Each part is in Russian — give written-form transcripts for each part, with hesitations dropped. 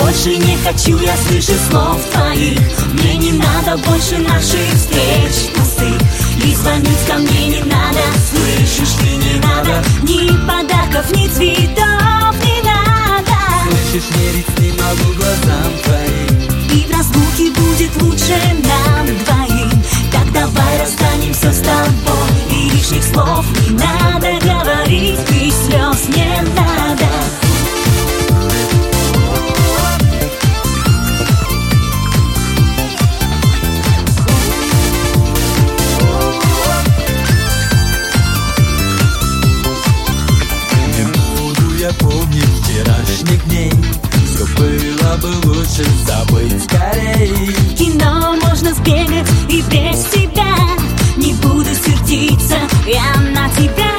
Больше не хочу я слышать слов твоих. Мне не надо больше наших встреч пустых. И звонить ко мне не надо, слышишь ты, не надо. Ни подарков, ни цветов не надо. Слышишь, верить не могу глазам твоим. И в разлуке будет лучше нам двоим. Так давай расстанемся с тобой. И лишних слов не надо говорить, и слез не надо. Помнить вчерашних дней, все было бы лучше забыть скорей. Кино можно сбегать и без тебя. Не буду сердиться я на тебя.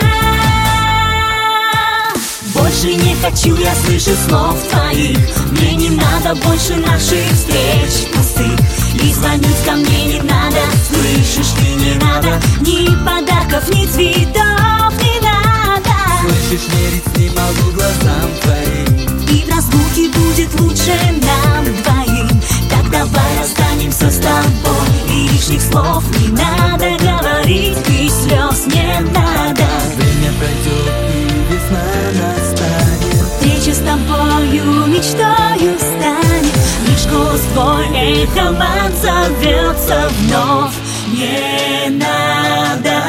Больше не хочу я слышать слов твоих. Мне не надо больше наших встреч пустых. И звонить ко мне не надо, слышишь ты, не надо. Ни подарков, ни цветов не надо. Слышишь, верить не могу глазам твоим. И в разлуке будет лучше нам двоим. Так давай расстанемся с тобой. И лишних слов не надо говорить, и слез не надо. Время пройдет и весна настанет. Встреча с тобою мечтою станет. Лишь голос твой эхом отзовется вновь. Не надо,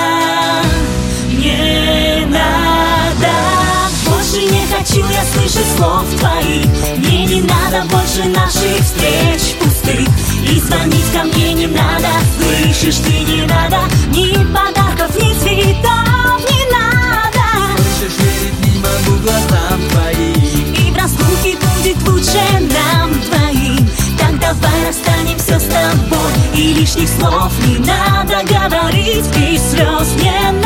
не надо. Больше не хочу я слышать слов твоих. Мне не надо больше наших встреч пустых. И звонить ко мне не надо, слышишь ты, не надо. Ни подарков, ни цветов не надо. Слышишь, верить не могу глазам твоим. И в разлуке будет лучше нам двоим. Так давай расстанемся с тобой. И лишних слов не надо говорить, и слез не надо.